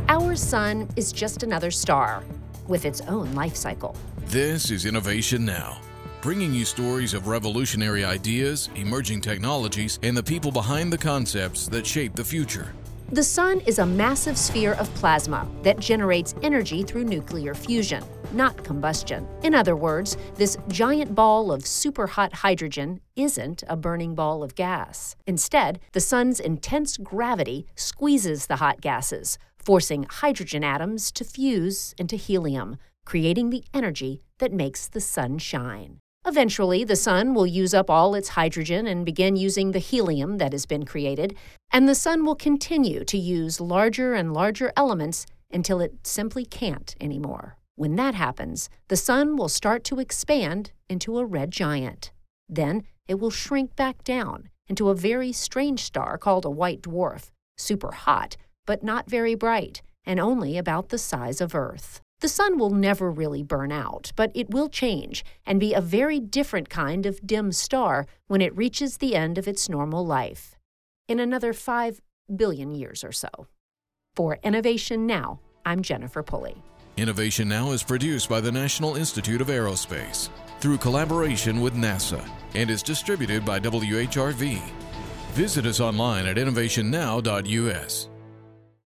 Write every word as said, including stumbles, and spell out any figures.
Our sun is just another star with its own life cycle. This is Innovation Now, bringing you stories of revolutionary ideas, emerging technologies, and the people behind the concepts that shape the future. The sun is a massive sphere of plasma that generates energy through nuclear fusion, not combustion. In other words, this giant ball of superhot hydrogen isn't a burning ball of gas. Instead, the sun's intense gravity squeezes the hot gases, forcing hydrogen atoms to fuse into helium, creating the energy that makes the sun shine. Eventually, the sun will use up all its hydrogen and begin using the helium that has been created, and the sun will continue to use larger and larger elements until it simply can't anymore. When that happens, the sun will start to expand into a red giant. Then it will shrink back down into a very strange star called a white dwarf, super hot, but not very bright, and only about the size of Earth. The sun will never really burn out, but it will change and be a very different kind of dim star when it reaches the end of its normal life, in another five billion years or so. For Innovation Now, I'm Jennifer Pulley. Innovation Now is produced by the National Institute of Aerospace through collaboration with NASA and is distributed by W H R V. Visit us online at innovation now dot U S.